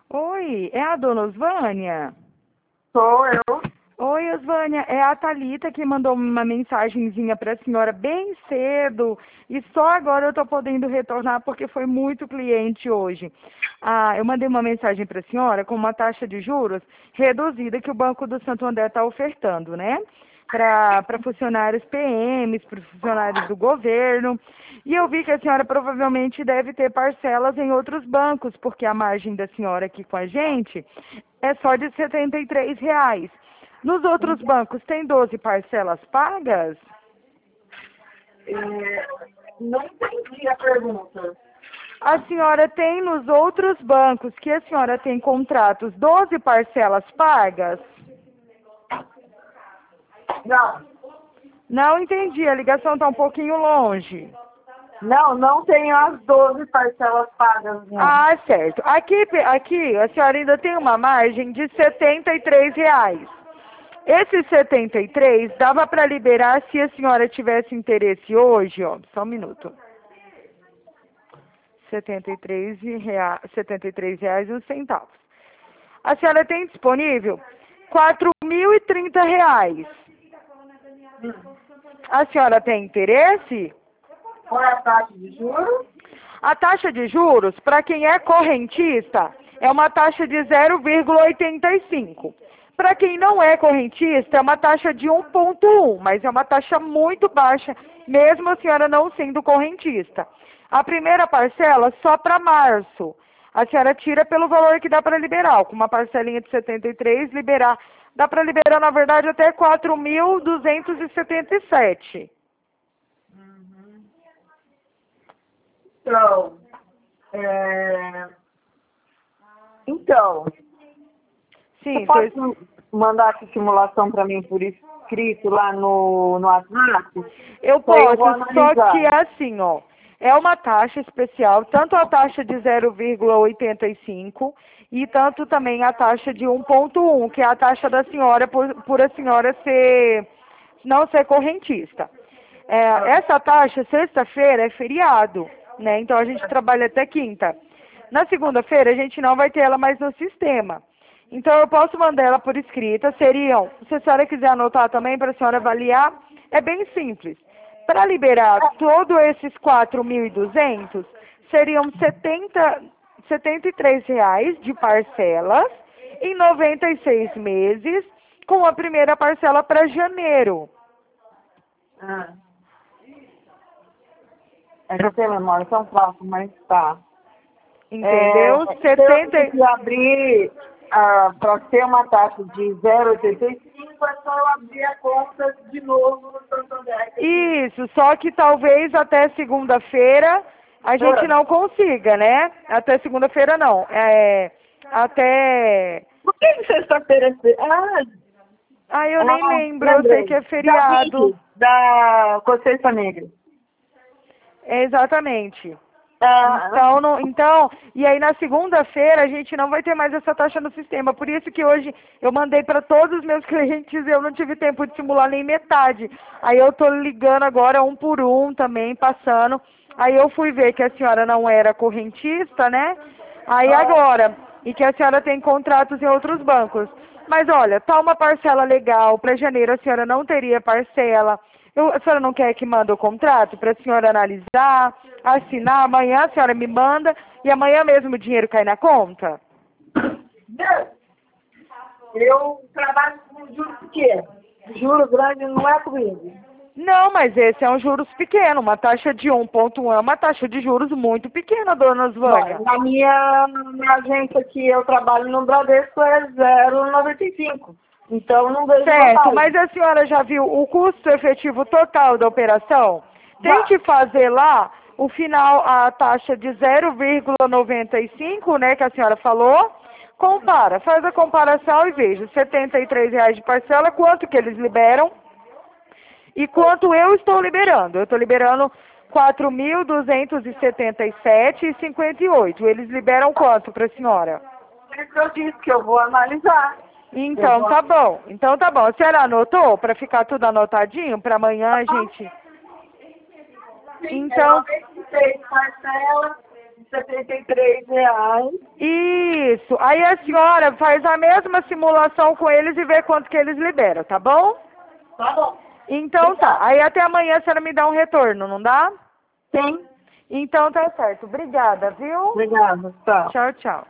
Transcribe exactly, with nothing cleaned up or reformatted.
Oi, é a dona Osvânia? Sou eu. Oi, Osvânia, é a Thalita que mandou uma mensagenzinha para a senhora bem cedo e só agora eu estou podendo retornar porque foi muito cliente hoje. Ah, eu mandei uma mensagem para a senhora com uma taxa de juros reduzida que o Banco do Santo André está ofertando, né? Para funcionários P Ms, para funcionários do governo. E eu vi que a senhora provavelmente deve ter parcelas em outros bancos, porque a margem da senhora aqui com a gente é só de setenta e três reais. Nos outros bancos tem doze parcelas pagas? É, não entendi a pergunta. A senhora tem nos outros bancos que a senhora tem contratos doze parcelas pagas? Não, Não entendi, a ligação está um pouquinho longe. não, não tenho as doze parcelas pagas, não. Ah, certo. Aqui, pe- aqui a senhora ainda tem uma margem de setenta e três reais. Esses setenta e três dava para liberar se a senhora tivesse interesse hoje, ó, só um minuto. setenta e três reais, setenta e três reais e uns centavos. A senhora tem disponível quatro mil e trinta reais. A senhora tem interesse? Qual é a taxa de juros? A taxa de juros, para quem é correntista, é uma taxa de zero vírgula oitenta e cinco. Para quem não é correntista, é uma taxa de um vírgula um, mas é uma taxa muito baixa, mesmo a senhora não sendo correntista. A primeira parcela só para março. A senhora tira pelo valor que dá para liberar. Com uma parcelinha de setenta e três, liberar, dá para liberar, na verdade, até quatro mil duzentos e setenta e sete. Então, é... então, você Sim, pode tô... mandar essa simulação para mim por escrito lá no, no WhatsApp? Eu Que aí eu posso, vou só que analisar. é assim, ó. É uma taxa especial, tanto a taxa de zero vírgula oitenta e cinco e tanto também a taxa de um vírgula um, que é a taxa da senhora por, por a senhora ser não ser correntista. É, essa taxa, sexta-feira, é feriado, né? Então a gente trabalha até quinta. Na segunda-feira a gente não vai ter ela mais no sistema. Então eu posso mandar ela por escrita, seriam, se a senhora quiser anotar também para a senhora avaliar, é bem simples. Para liberar todos esses quatro mil e duzentos, seriam setenta, setenta e três reais de parcelas em noventa e seis meses, com a primeira parcela para janeiro. Ah. É que eu tenho memória tão fácil, mas tá. Entendeu? É, se eu setenta. tenho que abrir ah, para ter uma taxa de zero vírgula oitenta e cinco, é só eu abrir a conta de novo no Santander. Isso, só que talvez até segunda-feira a gente Ah, não consiga, né? Até segunda-feira não. É, até. por que sexta-feira? é- Ah, Ah, eu nem ah, lembro, eu sei que lembrei. é Da feriado. Big, da Consciência Negra. É, exatamente. Ah, Então, não, então, e aí na segunda-feira a gente não vai ter mais essa taxa no sistema. Por isso que hoje eu mandei para todos os meus clientes e eu não tive tempo de simular nem metade. Aí eu tô ligando agora um por um também, passando. Aí eu fui ver que a senhora não era correntista, né? Aí ah, agora, e que a senhora tem contratos em outros bancos. Mas olha, tá uma parcela legal, para janeiro a senhora não teria parcela. Eu, a senhora não quer que mande o contrato para a senhora analisar, assinar? Amanhã a senhora me manda e amanhã mesmo o dinheiro cai na conta? eu trabalho com juros pequenos. Juro grande não é comigo. Não, mas esse é um juros pequeno, uma taxa de um vírgula um é uma taxa de juros muito pequena, dona Osvânia. Bom, na minha, na agência que eu trabalho no Bradesco é zero vírgula noventa e cinco. Então não vejo Certo, vantagem. mas a senhora já viu o custo efetivo total da operação? Já. Tente fazer lá o final, a taxa de zero vírgula noventa e cinco, né, que a senhora falou. Compara, faz a comparação e veja, setenta e três reais de parcela, quanto que eles liberam e quanto eu estou liberando. Eu estou liberando quatro mil duzentos e setenta e sete reais e cinquenta e oito. Eles liberam quanto para a senhora? É isso que eu disse que eu vou analisar. Eu Então vou tá bom, então tá bom. A senhora anotou para ficar tudo anotadinho para amanhã a gente. Sim, é Então, noventa e seis parcelas setenta e três reais. Isso. Aí a senhora faz a mesma simulação com eles e vê quanto que eles liberam, tá bom? Tá bom. Então tá. Aí até amanhã a senhora me dá um retorno, não dá? Sim. Então tá certo. Obrigada, viu? Obrigada. Tá. Tchau, tchau.